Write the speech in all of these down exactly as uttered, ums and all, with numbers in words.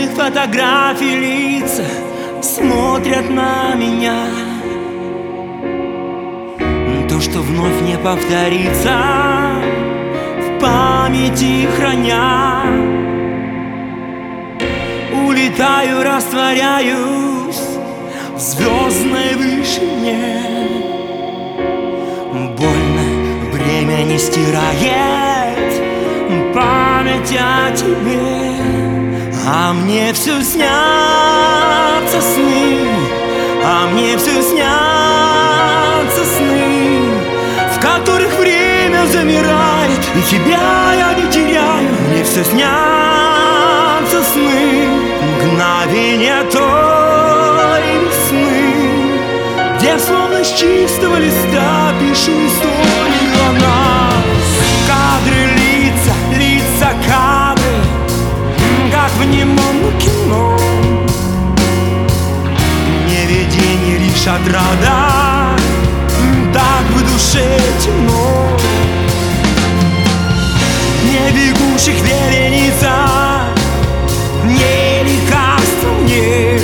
моих фотографий лица смотрят на меня. То, что вновь не повторится, в памяти храня. Улетаю, растворяюсь в звездной вышине. Больно, время не стирает память о тебе, а мне все снятся сны, а мне все снятся сны, в которых время замирает, и тебя я не теряю. Мне все снятся сны, мгновения той весны, где словно с чистого листа пишу историю о нас. Кадры, лица, лица, кадры, как в немом кино. Не видение, лишь отрада, так в душе темно. Не бегущих вереница, не лекарство мне.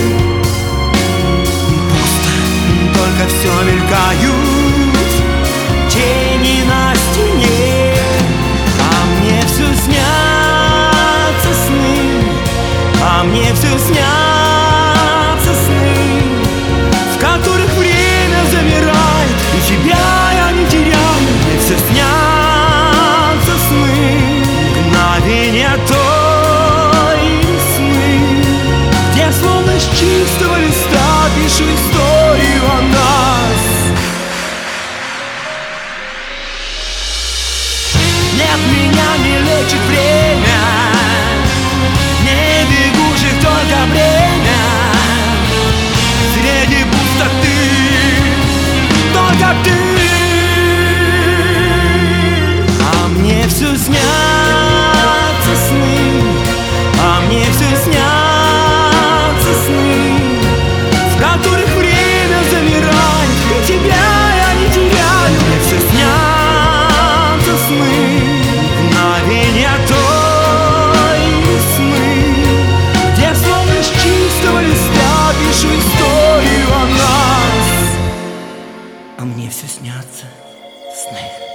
Пусто, только все мелькают тени на стене. А мне все снятся сны, а мне все снятся сны, в которых время замирает, и тебя я не теряю. Мне все снятся сны, мгновения той весны, где словно с чистого листа пишу историю о нас. Нет, меня не лечит время, не бегущих только время. Среди пустоты только ты. А мне все снятся сны, а мне все снятся сны, в которых время замирает, и тебя я не теряю. Мне все снятся сны, мгновения той весны, где словно с чистого листа пишу историю о нас. А мне все снятся сны.